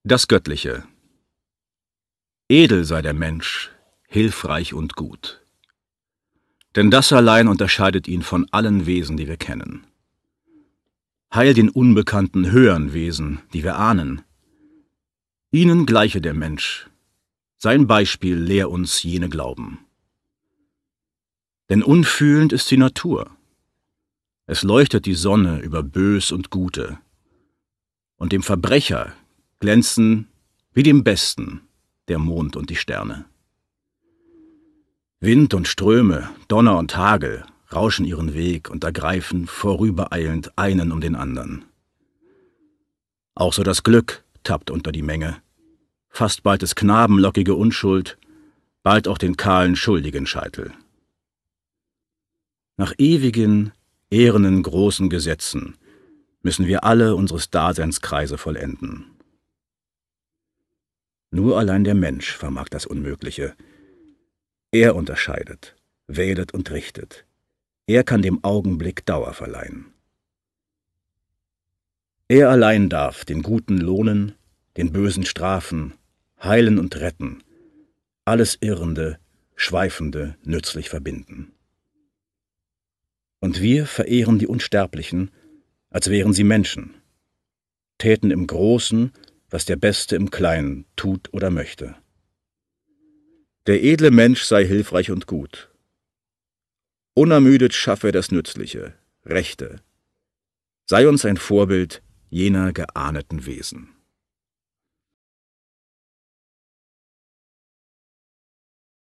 Das Göttliche. Edel sei der Mensch, hilfreich und gut. Denn das allein unterscheidet ihn von allen Wesen, die wir kennen. Heil den unbekannten höheren Wesen, die wir ahnen. Ihnen gleiche der Mensch, sein Beispiel lehr uns jene glauben. Denn unfühlend ist die Natur. Es leuchtet die Sonne über Bös und Gute. Und dem Verbrecher glänzen wie dem Besten der Mond und die Sterne. Wind und Ströme, Donner und Hagel rauschen ihren Weg und ergreifen vorübereilend einen um den anderen. Auch so das Glück tappt unter die Menge, fasst bald des Knaben lockige Unschuld, bald auch den kahlen schuldigen Scheitel. Nach ewigen, ehrenen großen Gesetzen müssen wir alle unseres Daseins Kreise vollenden. Nur allein der Mensch vermag das Unmögliche. Er unterscheidet, wählet und richtet. Er kann dem Augenblick Dauer verleihen. Er allein darf den Guten lohnen, den Bösen strafen, heilen und retten, alles Irrende, Schweifende nützlich verbinden. Und wir verehren die Unsterblichen, als wären sie Menschen, täten im Großen, was der Beste im Kleinen tut oder möchte. Der edle Mensch sei hilfreich und gut. Unermüdet schaffe er das Nützliche, Rechte. Sei uns ein Vorbild jener geahndeten Wesen.